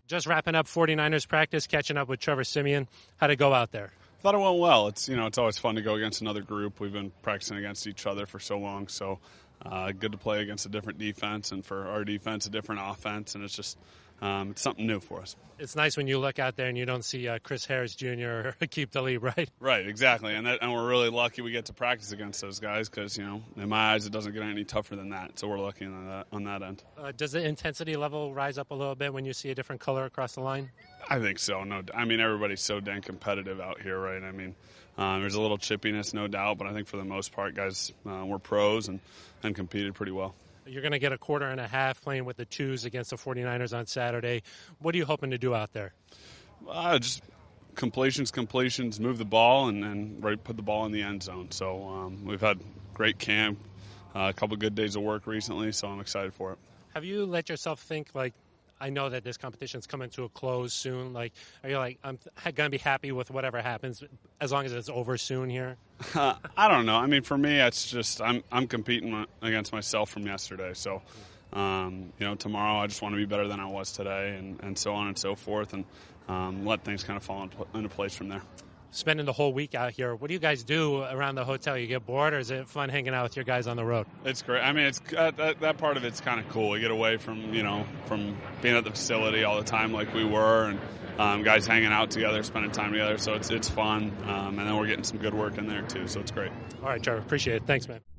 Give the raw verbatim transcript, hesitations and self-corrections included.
Just wrapping up 49ers practice, catching up with Trevor Siemian. How'd it go out there? Thought it went well. It's you know it's always fun to go against another group. We've been practicing against each other for so long, so uh, good to play against a different defense, and for our defense a different offense, and it's just um, it's something new for us. It's nice when you look out there and you don't see uh, Chris Harris Junior or Aqib Talib, right? Right, exactly, and that, and we're really lucky we get to practice against those guys because you know in my eyes it doesn't get any tougher than that. So we're lucky on that on that end. Uh, does the intensity level rise up a little bit when you see a different color across the line? I think so. No, I mean everybody's so dang competitive out here, right? I mean, um, there's a little chippiness, no doubt, but I think for the most part, guys, uh, we're pros and, and competed pretty well. You're going to get a quarter and a half playing with the twos against the 49ers on Saturday. What are you hoping to do out there? Uh, just completions, completions, move the ball, and, and right, put the ball in the end zone. So um, we've had great camp, uh, a couple good days of work recently, so I'm excited for it. Have you let yourself think, like, I know that this competition's coming to a close soon. Like, are you like, I'm going to be happy with whatever happens as long as it's over soon here? Uh, I don't know. I mean, for me, it's just I'm I'm competing against myself from yesterday. So, um, you know, tomorrow I just want to be better than I was today, and, and so on and so forth, and um, let things kind of fall into place from there. Spending the whole week out here, what do you guys do around the hotel? You get bored, or is it fun hanging out with your guys on the road? It's great. I mean, it's uh, that, that part of it's kind of cool. We get away from you know from being at the facility all the time like we were, and um, guys hanging out together, spending time together. So it's it's fun, um, and then we're getting some good work in there too. So it's great. All right, Trevor, appreciate it. Thanks, man.